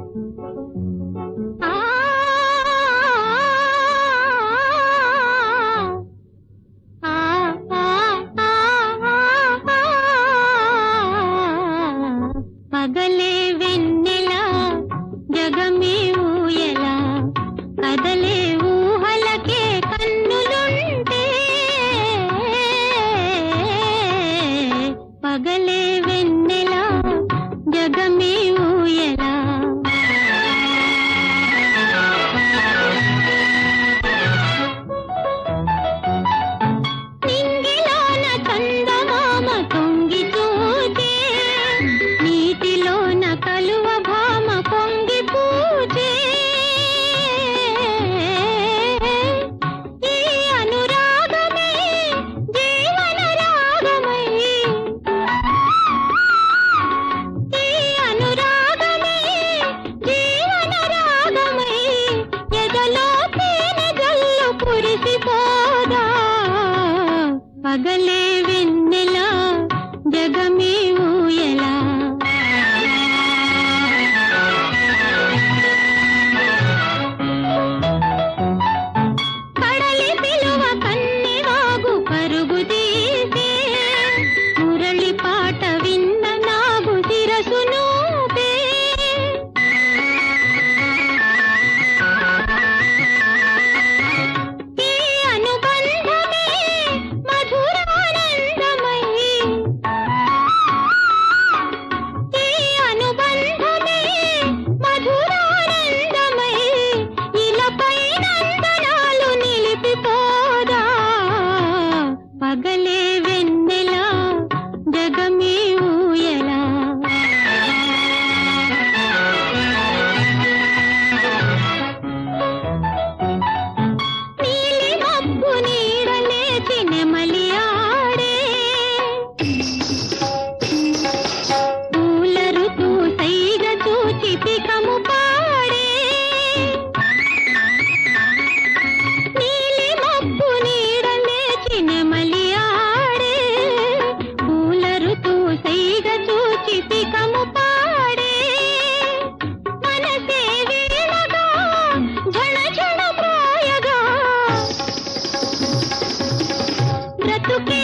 ఆ ఆ పగలే వెన్నెలా జగమే ఊయలా కదలే ఊహలకే కన్నులుంటే పగలే వెన్నెలా జగమే ఊయలా నింగిలోన చందమామ తొంగి చూచే నీటిలోన కలువ భామ పొంగి పూచే ఈ అనురాగమే జీవన రాగమై ఈ అనురాగమే జీవన రాగమై ఎదలో తేనె జల్లు కురిసిపోదా పగలే వెన్నెలా జగమే ఊయలా కడలి పిలువ కన్నెవాగు పరుగు తీసే మురళి పాట విన్న నాగు శిరసు నూపే ఈ అనుబంధమే మధురానందమై ఈ అనుబంధమే మధురానందమై ఇలపై నందనాలు నిలిపిపోదా పగలే వెన్నెలా జగమే ఊయలా నీలి మబ్బు నీడలేచి నెమలి ఆడే పూల ఋతు సైగ చూచి పికము పాడే నీలి మబ్బు నీడలేచి నెమలి ఆడే పూల ఋతు సైగ చూచి పికము పాడే మనసే వీణగా ఝణ ఝణ ప్రాయగా బ్రతుకే